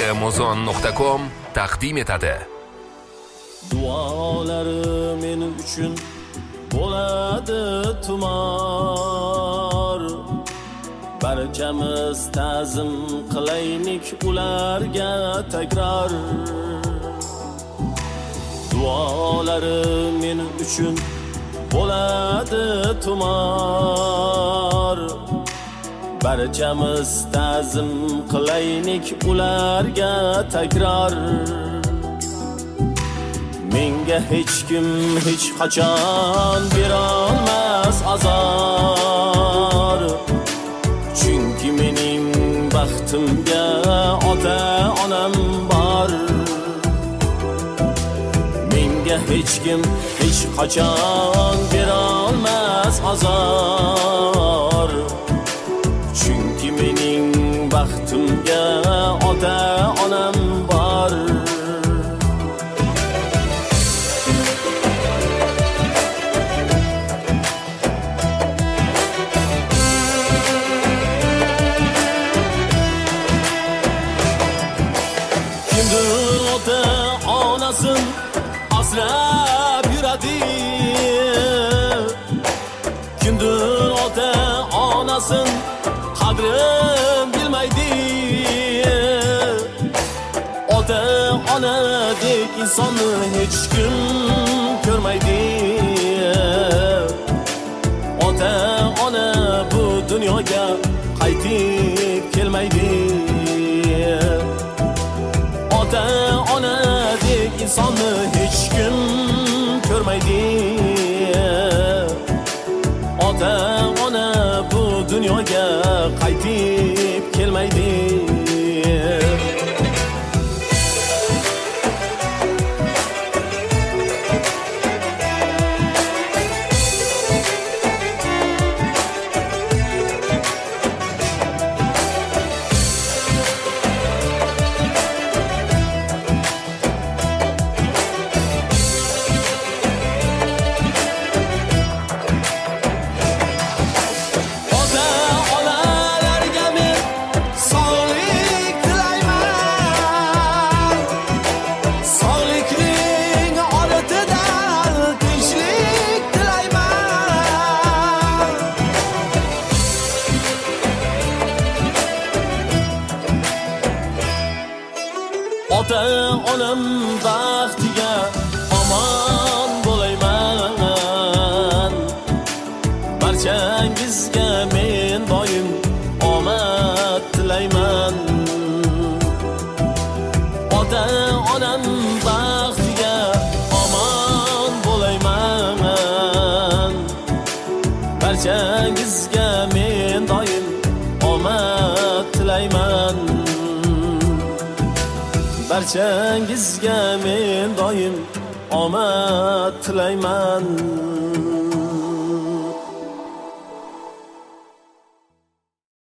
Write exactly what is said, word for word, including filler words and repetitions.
amazon nuqta com taqdim etadi. Duolarim men uchun bo'ladi tumor. Barchamiz ta'zim qilaylik ularga takror. Duolarim men uchun bo'ladi tumor. Barchamiz ta'zim qilaylik ularga takror. Menga hech kim hech qachon berolmas azor. Chunki mening baxtimga ota-onam bor. Menga hech kim hech qachon berolmas azor. Chunki mening baxtimga ota-onam bor. Kimdir ota-onasin asrab yuradi. Kimdir ota-onasin qadrin bilmaydi. Ota-onadek insonni hech kim ko'rmaydi. Ota-ona bu dunyoga qaytib kelmaydi. Ota-onadek insonni hech kim ko'rmaydi. Ota-ona bu dunyoga qaytib kelmaydi. Ota-onam baxtiga omon bo'layman. Barchangizga men doim omad tilayman. Ota-onam baxtiga omon bo'layman. Barchangizga men doim omad tilayman. Barchangizga men doim omad tilayman.